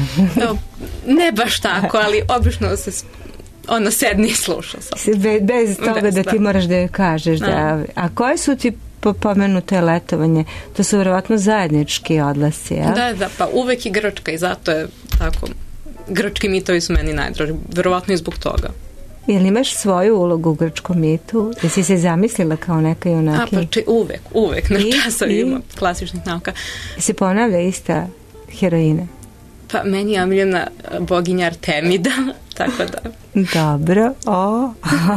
Ne baš tako, ali obično se ono sedni i sluša. Be, bez toga bez, da ti da. moraš da joj kažeš. Da. Da. A koje su ti pomenute letovanje? To su vjerovatno zajednički odlasci, jel? Da, da, pa uvek i Grčka i zato je tako. Grčki mitovi su meni najdraži. Vjerovatno i zbog toga. Jel imaš svoju ulogu u grčkom mitu? Jesi se zamislila kao neka junaki? A pa či, uvek, uvek na časovima klasičnih nauka. Se ponavlja ista heroina? Pa meni je omiljena boginja Artemida, tako da... Dobro, o...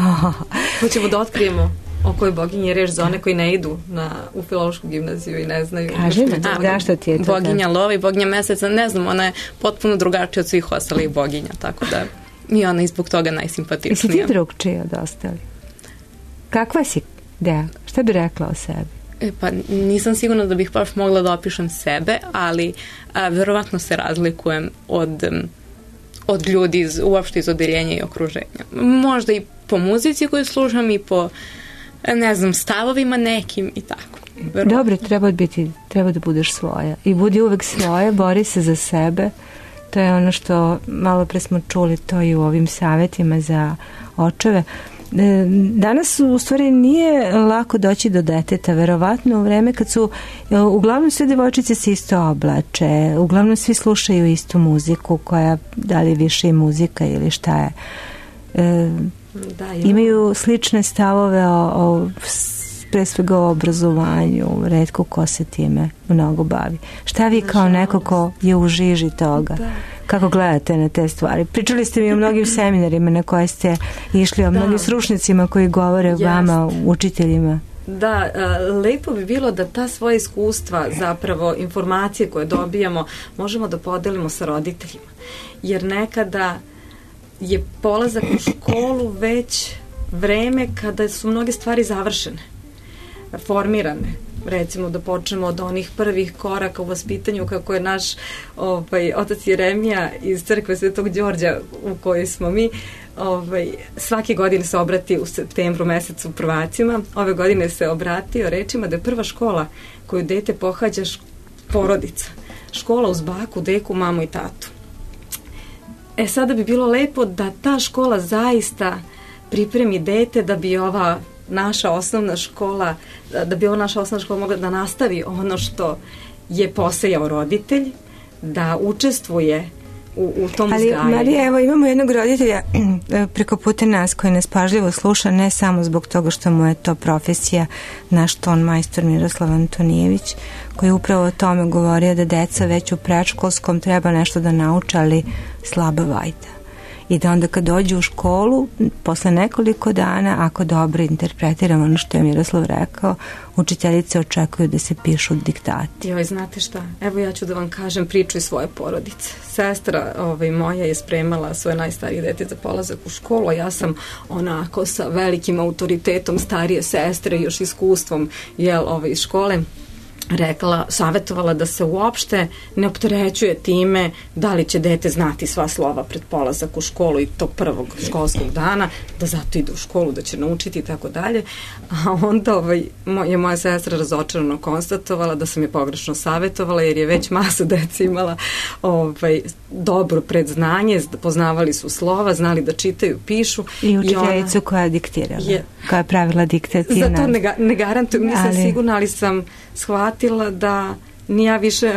Hoćemo da otkrijemo o kojoj boginji je reč za one koji ne idu na, u filološku gimnaziju i ne znaju. Kaži mi, zašto ti je to? Boginja Lova i boginja Meseca, ne znam, ona je potpuno drugačija od svih ostalih boginja, tako da mi ona i zbog toga najsimpatičnija. Jesi ti drugčija od ostalih? Kakva si, Dea? Šta bi rekla o sebi? E, pa nisam sigurna da bih baš mogla da opišem sebe, ali a, verovatno se razlikujem od, od ljudi iz, uopšte iz odeljenja i okruženja. Možda i po muzici koju slušam i po, ne znam, stavovima nekim i tako. Verovatno. Dobro, treba biti, treba da budeš svoja. I budi uvek svoja, bori se za sebe. To je ono što malo pre smo čuli to i u ovim savjetima za očeve. Danas u stvari nije lako doći do deteta, verovatno u vreme kad su uglavnom sve devojčice se isto oblače, uglavnom svi slušaju istu muziku koja da li više i muzika ili šta je. E, da, imaju slične stavove o, o pre svega o obrazovanju, retko ko se time mnogo bavi. Šta vi kao neko ko je u žiži toga? Da. Kako gledate na te stvari? Pričali ste mi o mnogim seminarima na koje ste išli, o da. mnogim stručnicima koji govore o vama, učiteljima. Da, lepo bi bilo da ta svoja iskustva, zapravo informacije koje dobijamo, možemo da podelimo sa roditeljima. Jer nekada je polazak u školu već vreme kada su mnoge stvari završene, formirane. Recimo da počnemo od onih prvih koraka u vaspitanju kako je naš ovaj, otac Jeremija iz crkve Svetog Đorđa u kojoj smo mi ovaj, svake godine se obrati u septembru mesecu prvacima. Ove godine se obratio rečima da je prva škola koju dete pohađa š, porodica. Škola uz baku, deku, mamu i tatu. E sada bi bilo lepo da ta škola zaista pripremi dete da bi ova naša osnovna škola, da bi ova naša osnovna škola mogla da nastavi ono što je posejao roditelj, da učestvuje u, u tom ali, uzgajanju. Ali evo imamo jednog roditelja preko puta nas koji nas pažljivo sluša, ne samo zbog toga što mu je to profesija, naš ton majstor Miroslav Antonijević, koji upravo o tome govorio da deca već u predškolskom treba nešto da nauče, ali slaba vajda. I da onda kad dođu u školu, posle nekoliko dana, ako dobro interpretiramo ono što je Miroslav rekao, učiteljice očekuju da se pišu diktati. Joj, znate šta? Evo ja ću da vam kažem priču iz svoje porodice. Sestra ovaj, moja je spremala svoje najstarije dete za polazak u školu, a ja sam onako sa velikim autoritetom starije sestre, još iskustvom jel, ovaj, iz škole, rekla, savjetovala da se uopšte ne opterećuje time da li će dete znati sva slova pred polazak u školu i tog prvog školskog dana, da zato ide u školu, da će naučiti i tako dalje. A onda ovaj, je moja sestra razočarano konstatovala da sam je pogrešno savjetovala jer je već masa dece imala ovaj, dobro predznanje, poznavali su slova, znali da čitaju, pišu. I učiteljicu ona, koja je diktirala, je, koja je pravila diktacije. Za to ne, ga, ne garantujem, nisam ali, sigurna, ali sam shvatila da ni ja više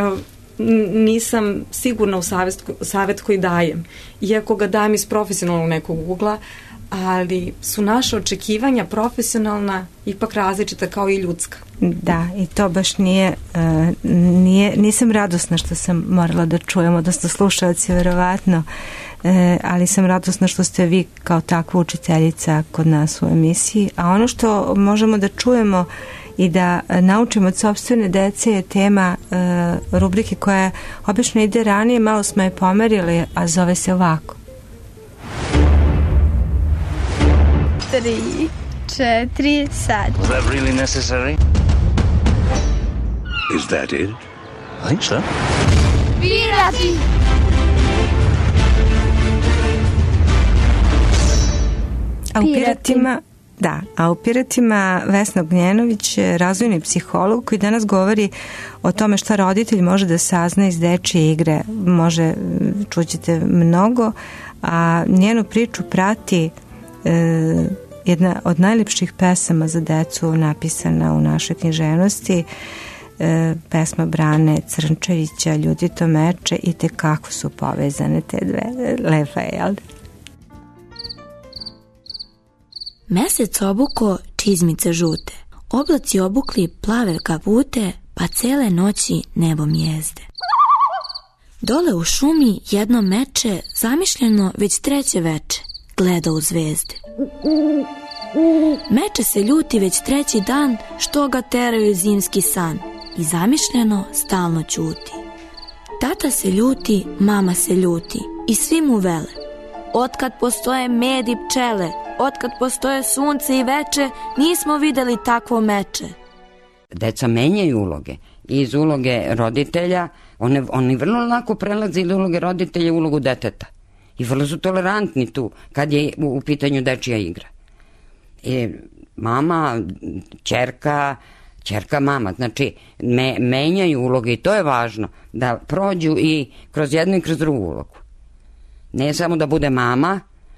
nisam sigurna u savjet, savjet koji dajem. Iako ga dajem iz profesionalnog nekog ugla, ali su naše očekivanja profesionalna ipak različita kao i ljudska. Da, i to baš nije, uh, nije nisam radosna što sam morala da čujem, odnosno slušalci verovatno, uh, ali sam radosna što ste vi kao takva učiteljica kod nas u emisiji, a ono što možemo da čujemo i da naučimo od sopstvene dece je tema uh, rubrike koja obično ide ranije, malo smo je pomerili, a zove se ovako. Tri, četiri, sad. Was that really necessary? Is that it? I think so. Pirati! A u Piratima, da, a u Piratima Vesna Ognjenović, razvojni psiholog koji danas govori o tome šta roditelj može da sazna iz dečje igre. Može, čućete mnogo, a njenu priču prati e, jedna od najljepših pesama za decu napisana u našoj književnosti, e, pesma Brane Crnčevića, Ljudito meče, i te kako su povezane te dve. Lepa je, jel? Mesec obuko čizmice žute, oblaci obukli plave kapute, pa cele noći nebom jezde. Dole u šumi jedno meče, zamišljeno već treće veče, gleda u zvezde. Meče se ljuti već treći dan, što ga teraju zimski san, i zamišljeno stalno ćuti. Tata se ljuti, mama se ljuti, i svi mu vele: otkad postoje med i pčele, otkad postoje sunce i veče, nismo videli takvo meče. Deca menjaju uloge. Iz uloge roditelja, one, oni vrlo lako prelaze iz uloge roditelja u ulogu deteta. I vrlo su tolerantni tu, kad je u, u pitanju dečija igra. I mama, ćerka, ćerka, mama, znači me, menjaju uloge, i to je važno, da prođu i kroz jednu i kroz drugu ulogu. Ne samo da bude mama,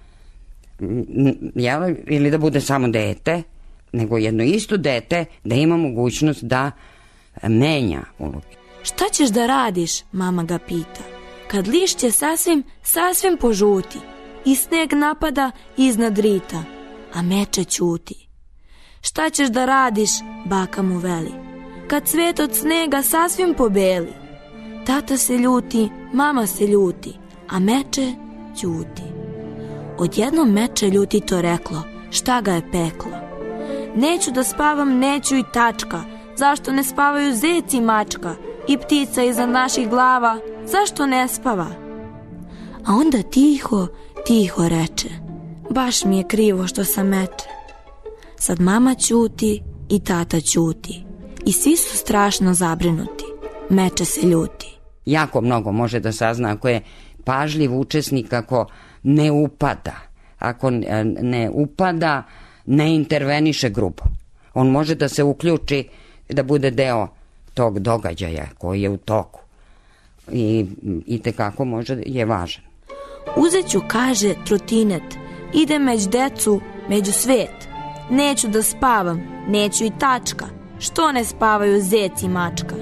jel, ili da bude samo dete, nego jedno isto dete da ima mogućnost da menja uloge. Šta ćeš da radiš, mama ga pita, kad lišće sasvim, sasvim požuti i sneg napada iznad rita, a meče ćuti. Šta ćeš da radiš, baka mu veli, kad cvet od snega sasvim pobeli? Tata se ljuti, mama se ljuti, a meče ćuti. Odjednom meče ljutito reklo, šta ga je peklo. Neću da spavam, neću i tačka, zašto ne spavaju zec i mačka, i ptica iza naših glava, zašto ne spava? A onda tiho, tiho reče, baš mi je krivo što sam meče. Sad mama ćuti i tata ćuti, i svi su strašno zabrinuti. Meče se ljuti. Jako mnogo može da sazna ako je pažljiv učesnik, ako ne upada, ako ne upada, ne interveniše grubo. On može da se uključi, da bude deo tog događaja koji je u toku. I, i tekako može, je važan. Uzeću, kaže, trotinet, ide među decu, među svet. Neću da spavam, neću i tačka, što ne spavaju zec i mačka.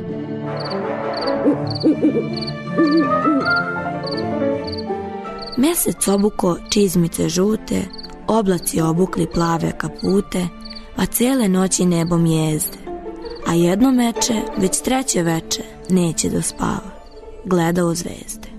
Mesec obuko čizmice žute, oblaci obukli plave kapute, a cele noći nebom jezde. A jedno meče, već treće veče, neće da spava, gleda u zvezde.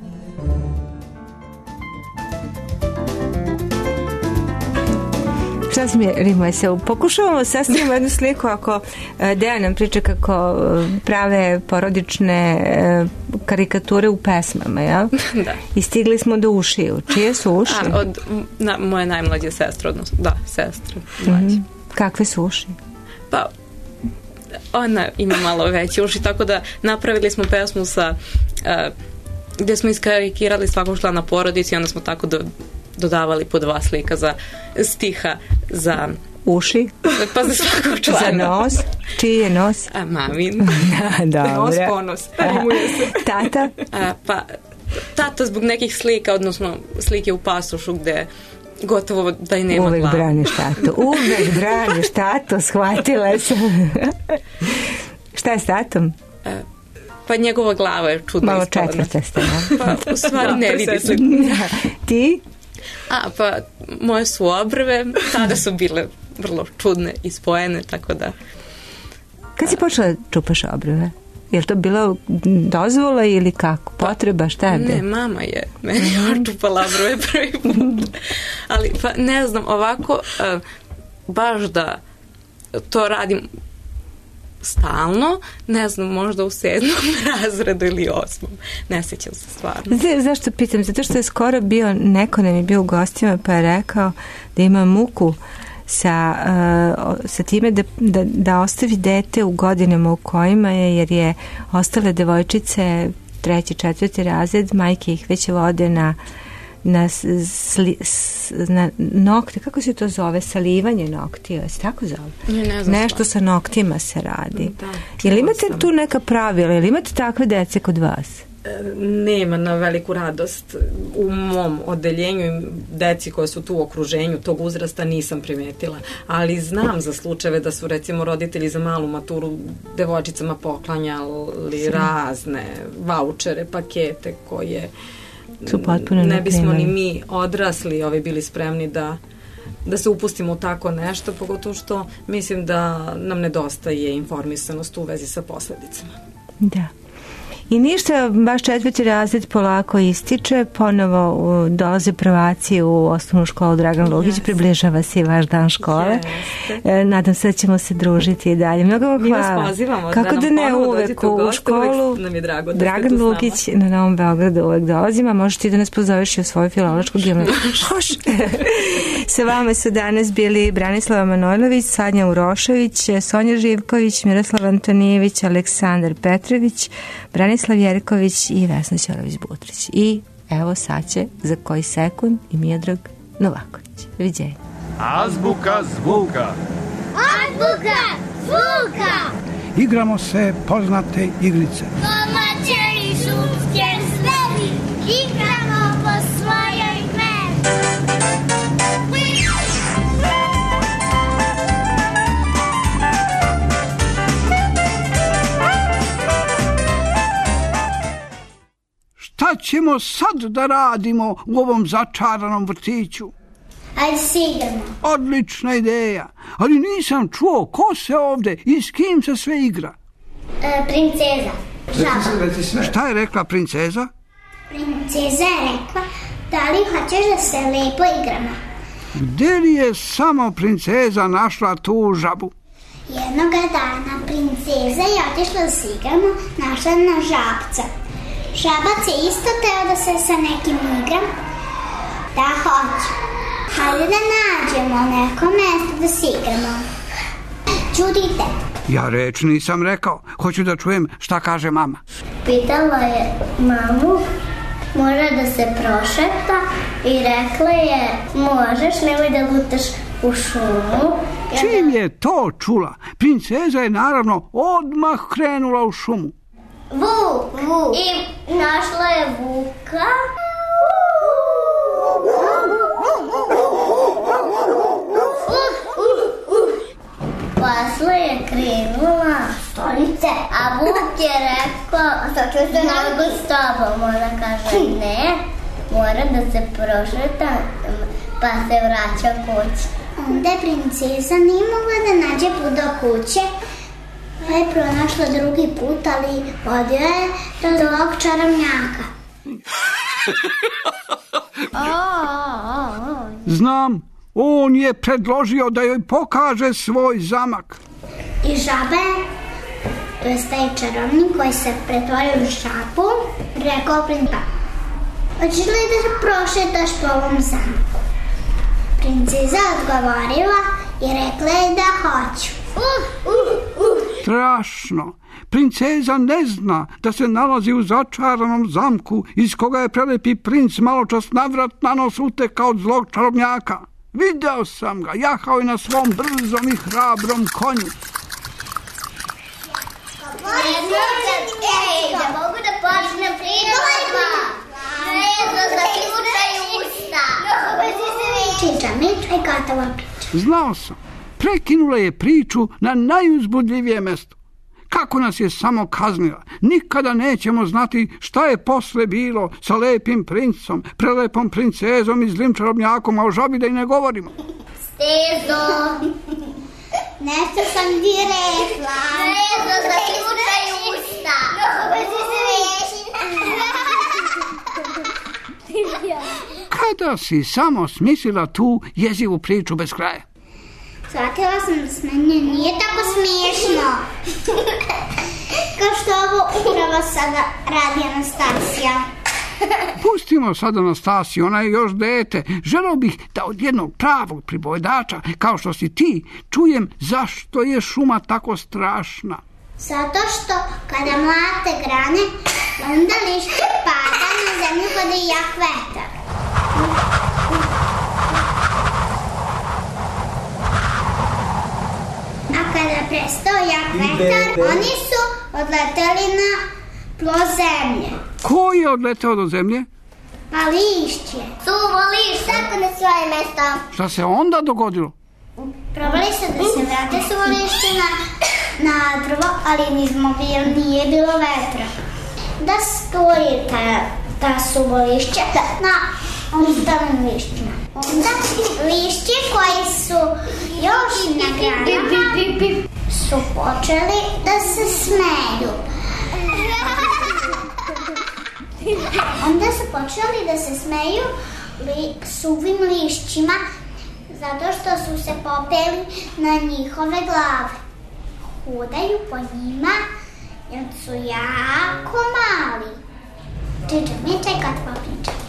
Šta si mi rimuje se? Pokušavamo sastavimo jednu sliku, ako Dejan nam priča kako prave porodične karikature u pesmama, jel? Da. I stigli smo do ušiju. Čije su uši? A, od na, moje najmlađe sestre, odnosno, da, sestre. Mm-hmm. Kakve su uši? Pa, ona ima malo veće uši, tako da napravili smo pesmu sa, uh, gdje smo iskarikirali svakog člana porodici i onda smo tako do, dodavali po dva slika za stiha za uši, pa za svakog člana. Za nos, čiji je nos? A mamin. Da, nos ponos. Tata? A, pa tata zbog nekih slika, odnosno slike u pasošu gde gotovo da i nema uvek glavu. Braniš tato, uvek braniš tato, shvatila sam. Šta je s tatom? A, pa njegova glava je čudna. Malo četvrta ste, ne? Pa u stvari ne vidi se. Ti? A, pa moje su obrve, tada su bile vrlo čudne i spojene, tako da... Kad si počela da čupaš obrve? Je li to bilo dozvola ili kako? Potreba, šta je? Ne, mama je meni očupala obrve prvi put. Ali, pa ne znam, ovako, uh, baš da to radim stalno, ne znam, možda u sedmom razredu ili osmom. Ne sjećam se stvarno. Zde, zašto pitam? Zato što je skoro bio, neko nam je bio u gostima pa je rekao da ima muku sa, uh, sa time da, da, da ostavi dete u godinama u kojima je, jer je ostale devojčice treći, četvrti razred, majke ih već vode na na, sli, na nokte, kako se to zove, salivanje noktija, se tako zove? Ne, ne znam. Nešto sa noktima se radi. Da, jel imate sam. tu neka pravila, jel imate takve dece kod vas? Nema, na veliku radost u mom odeljenju i deci koje su tu u okruženju tog uzrasta nisam primetila, ali znam za slučajeve da su recimo roditelji za malu maturu devojčicama poklanjali razne vaučere, pakete koje ne bismo ni mi odrasli ovi bili spremni da da se upustimo u tako nešto, pogotovo što mislim da nam nedostaje informisanost u vezi sa posledicama. Da. I ništa, baš četvrti razred polako ističe, ponovo uh, dolaze prvaci u osnovnu školu Dragan Lugić, yes. Približava se i vaš dan škole. E, nadam se da ćemo se družiti i dalje. Mnogo vam hvala. Mi vas pozivamo kako da da ne uvek u školu. Uvek nam je drago da Dragan ste tu Lugić na Novom Beogradu uvek dolazim, a možeš ti da nas pozoveš i u svoju filološku gimnaziju. Sa vama su danas bili Branislava Manojlović, Sanja Urošević, Sonja Živković, Miroslav Antonijević, Aleksandar Petrović, Branislav Jerković i Vesna Ćorović-Butrić. I evo sad će za koji sekund i Miodrag Novaković. Doviđenja. Azbuka zvuka. Azbuka zvuka. Igramo se poznate igrice. Domaće i šumske zveri. Igramo po svojoj meri. Šta ćemo sad da radimo u ovom začaranom vrtiću? Ajde se igramo. Odlična ideja, ali nisam čuo ko se ovde i s kim se sve igra. E, princeza. Žaba. Šta je rekla princeza? Princeza je rekla, da li hoćeš da se lepo igramo? Gde li je samo princeza našla tu žabu? Jednoga dana princeza je otišla da se igramo, našla na žabca. Žabac je isto teo da se sa nekim igram. Da, hoće. Hajde da nađemo neko mesto da se igramo. Čudite. Ja reč nisam rekao. Hoću da čujem šta kaže mama. Pitala je mamu, mora da se prošeta i rekla je, možeš, nemoj da lutaš u šumu. Čim je to čula, princeza je naravno odmah krenula u šumu. Vuk. Vuk. I našla je vuka. Posle je krenula stolice, a Vuk je rekao, mogu s tobom, ona kaže ne, mora da se prošeta, pa se vraća kući. Onda je princeza nije mogla da nađe put do kuće, pa je pronašla drugi put, ali vodio je do zlog čarobnjaka. Znam, on je predložio da joj pokaže svoj zamak. I žabe, to je taj čarobnik koji se pretvorio u žabu, rekao princa, hoćeš li da se prošetaš po ovom zamku? Princeza odgovorila i rekla je da hoću. Uh, uh, uh. Strašno. Princeza ne zna da se nalazi u začaranom zamku iz koga je prelepi princ maločas navrat na nos utekao od zlog čarobnjaka. Video sam ga, jahao je na svom brzom i hrabrom konju. Ej, da mogu da počnem pričama. Vezno za slučaj usta. Čiča, miča i gotova priča. Znao sam. Prekinula je priču na najuzbudljivije mesto. Kako nas je samo kaznila. Nikada nećemo znati šta je posle bilo sa lepim princom, prelepom princezom i zlim čarobnjakom, a o žabi da i ne govorimo. Stezo, nešto sam ti rekla. Stezo, za slučaj usta. Kada si samo smislila tu jezivu priču bez kraja? Shvatila sam da s mene nije tako smiješno. Kao što ovo upravo sada radi Anastasija. Pustimo sad Anastasiju, ona je još dete. Želeo bih da od jednog pravog pripovedača, kao što si ti, čujem zašto je šuma tako strašna. Zato što kada mlate grane, onda lišće pada na zemlju kada je jak vetar. A kada prestao jak vetar, oni su odleteli na tlo zemlje. Ko je odleteo do zemlje? Pa lišće. Suvo lišće, tako na svoje mesto. Šta se onda dogodilo? Probali su da se vrate suvo lišće na, na drvo, ali nizmo jer nije bilo vetra. Da stoji ta, ta suvo lišće na ostalim lišćima. Onda lišće koji su još na granama su počeli da se smeju. Onda su počeli da se smeju li, suvim lišćima zato što su se popeli na njihove glave. Hodaju po njima jer su jako mali. Čiča, mi čekaj tva priča.